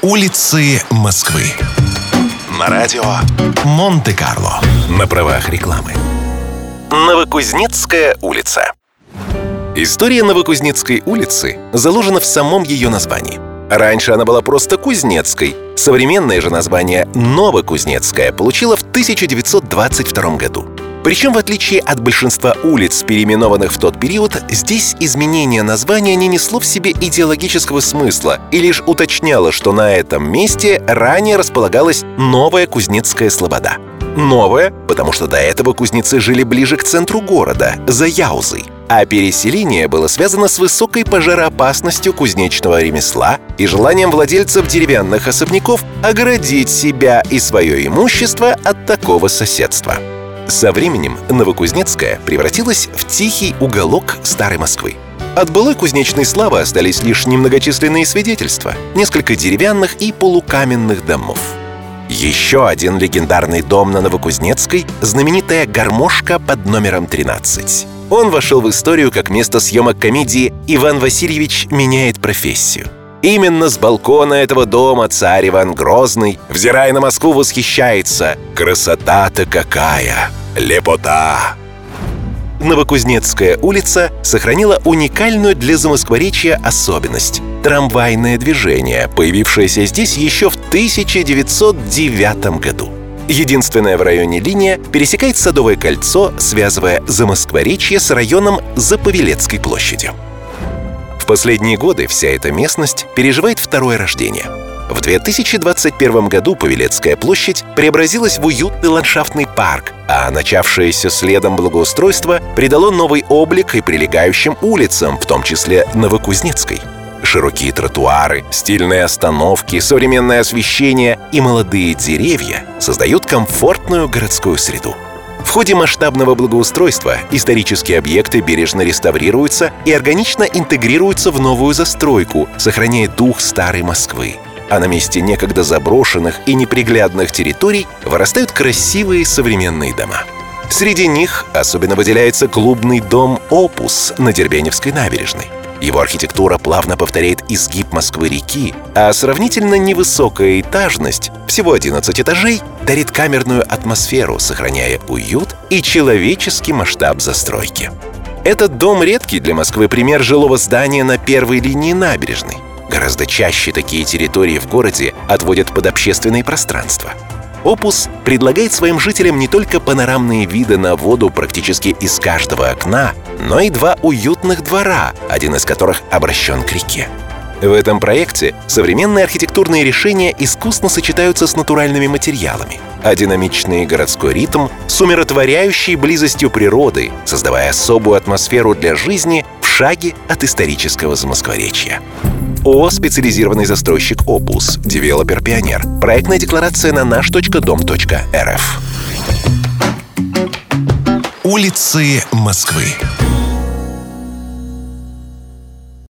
Улицы Москвы. На радио Монте-Карло. На правах рекламы. Новокузнецкая улица. История Новокузнецкой улицы заложена в самом ее названии. Раньше она была просто Кузнецкой. Современное же название Новокузнецкая получила в 1922 году. Причем, в отличие от большинства улиц, переименованных в тот период, здесь изменение названия не несло в себе идеологического смысла и лишь уточняло, что на этом месте ранее располагалась новая Кузнецкая слобода. Новая, потому что до этого кузнецы жили ближе к центру города, за Яузой. А переселение было связано с высокой пожароопасностью кузнечного ремесла и желанием владельцев деревянных особняков оградить себя и свое имущество от такого соседства. Со временем Новокузнецкая превратилась в тихий уголок старой Москвы. От былой кузнечной славы остались лишь немногочисленные свидетельства, несколько деревянных и полукаменных домов. Еще один легендарный дом на Новокузнецкой – знаменитая гармошка под номером 13. Он вошел в историю как место съемок комедии «Иван Васильевич меняет профессию». Именно с балкона этого дома царь Иван Грозный, взирая на Москву, восхищается: «Красота-то какая! Лепота!» Новокузнецкая улица сохранила уникальную для замоскворечья особенность – трамвайное движение, появившееся здесь еще в 1909 году. Единственная в районе линия пересекает Садовое кольцо, связывая Замоскворечье с районом за Павелецкой площадью. В последние годы вся эта местность переживает второе рождение. В 2021 году Павелецкая площадь преобразилась в уютный ландшафтный парк, а начавшееся следом благоустройство придало новый облик и прилегающим улицам, в том числе Новокузнецкой. Широкие тротуары, стильные остановки, современное освещение и молодые деревья создают комфортную городскую среду. В ходе масштабного благоустройства исторические объекты бережно реставрируются и органично интегрируются в новую застройку, сохраняя дух старой Москвы. А на месте некогда заброшенных и неприглядных территорий вырастают красивые современные дома. Среди них особенно выделяется клубный дом «Опус» на Дербеневской набережной. Его архитектура плавно повторяет изгиб Москвы-реки, а сравнительно невысокая этажность, всего 11 этажей, дарит камерную атмосферу, сохраняя уют и человеческий масштаб застройки. Этот дом редкий для Москвы пример жилого здания на первой линии набережной. Гораздо чаще такие территории в городе отводят под общественные пространства. «Опус» предлагает своим жителям не только панорамные виды на воду практически из каждого окна, но и два уютных двора, один из которых обращен к реке. В этом проекте современные архитектурные решения искусно сочетаются с натуральными материалами, а динамичный городской ритм с умиротворяющей близостью природы, создавая особую атмосферу для жизни в шаге от исторического Замоскворечья. ООО «Специализированный застройщик Опус», девелопер «Пионер». Проектная декларация на наш.дом.рф. Улицы Москвы.